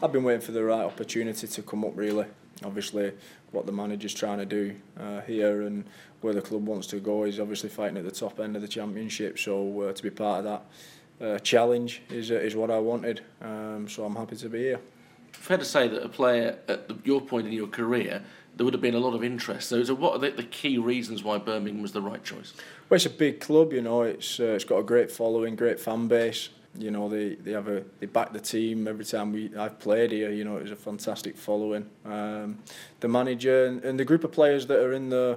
I've been waiting for the right opportunity to come up, really. Obviously, what the manager's trying to do here and where the club wants to go is obviously fighting at the top end of the Championship. So to be part of that challenge is what I wanted. So I'm happy to be here. Fair to say that a player at your point in your career, there would have been a lot of interest. So what are the key reasons why Birmingham was the right choice? Well, it's a big club, you know. It's got a great following, great fan base. You know, they back the team every time I've played here. You know, it was a fantastic following. The manager and the group of players that are in the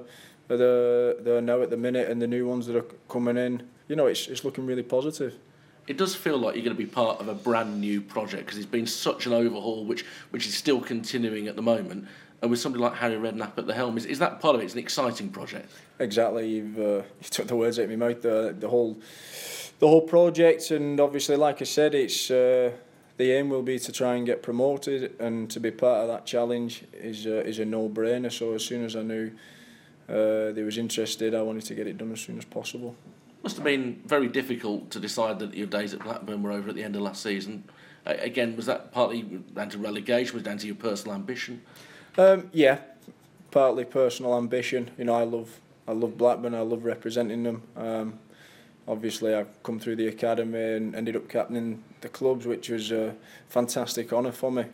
now at the minute, and the new ones that are coming in. You know, it's looking really positive. It does feel like you're going to be part of a brand new project because it's been such an overhaul, which is still continuing at the moment. And with somebody like Harry Redknapp at the helm, is that part of it? It's an exciting project. Exactly, you took the words out of my mouth. The whole project, and obviously, like I said, it's the aim will be to try and get promoted, and to be part of that challenge is a no-brainer. So as soon as I knew they was interested, I wanted to get it done as soon as possible. Must have been very difficult to decide that your days at Blackburn were over at the end of last season. Again, was that partly down to relegation? Was it down to your personal ambition? Yeah, partly personal ambition. You know, I love Blackburn. I love representing them. Obviously, I've come through the academy and ended up captaining the clubs, which was a fantastic honour for me.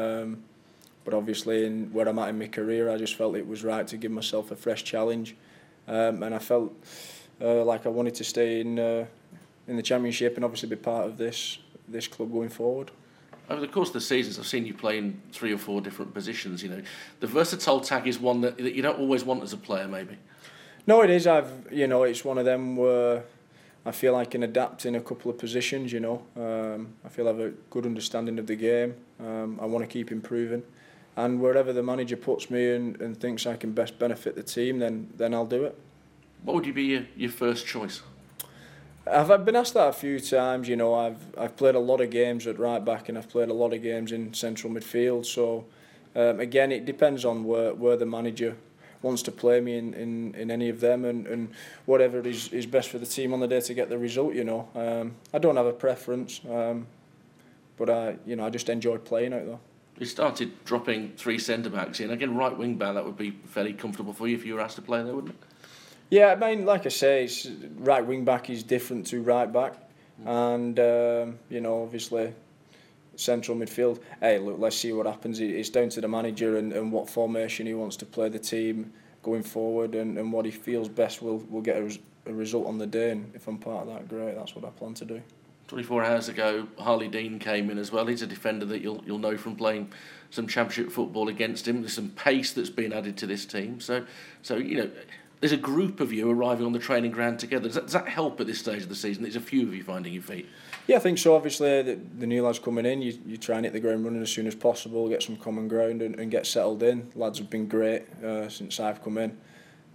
But obviously, in where I'm at in my career, I just felt it was right to give myself a fresh challenge, and I felt like I wanted to stay in the Championship and obviously be part of this club going forward. Over the course of the seasons, I've seen you play in 3 or 4 different positions. You know, the versatile tag is one that you don't always want as a player, maybe. No, it is. It's one of them where I feel I can adapt in a couple of positions. You know, I feel I have a good understanding of the game. I want to keep improving, and wherever the manager puts me and thinks I can best benefit the team, then I'll do it. What would be your first choice? I've been asked that a few times. You know, I've played a lot of games at right back, and I've played a lot of games in central midfield. So again, it depends on where the manager wants to play me in any of them, and whatever is best for the team on the day to get the result. You know, I don't have a preference, but I just enjoy playing out there. You started dropping 3 centre backs in. Again, right wing back, that would be fairly comfortable for you if you were asked to play there, wouldn't it? Yeah, I mean, like I say, right wing back is different to right back, and obviously central midfield. Hey, look, let's see what happens. It's down to the manager and what formation he wants to play the team going forward, and what he feels best will get a result on the day. And if I'm part of that, great. That's what I plan to do. 24 hours ago, Harley Dean came in as well. He's a defender that you'll know from playing some Championship football against him. There's some pace that's been added to this team. So you know, there's a group of you arriving on the training ground together. Does that help at this stage of the season? There's a few of you finding your feet. Yeah, I think so. Obviously, the new lads coming in, you try and hit the ground running as soon as possible, get some common ground and get settled in. Lads have been great since I've come in.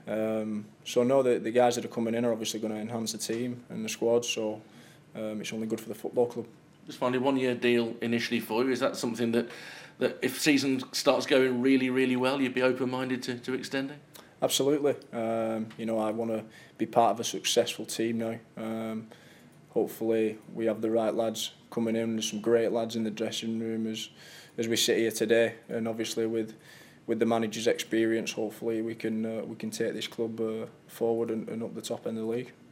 So no, the guys that are coming in are obviously going to enhance the team and the squad. So it's only good for the football club. Just finally, 1-year deal initially for you. Is that something that if season starts going really, really well, you'd be open-minded to extending? Absolutely. I want to be part of a successful team now. Hopefully we have the right lads coming in. There's some great lads in the dressing room as we sit here today, and obviously with the manager's experience, hopefully we can take this club forward and up the top end of the league.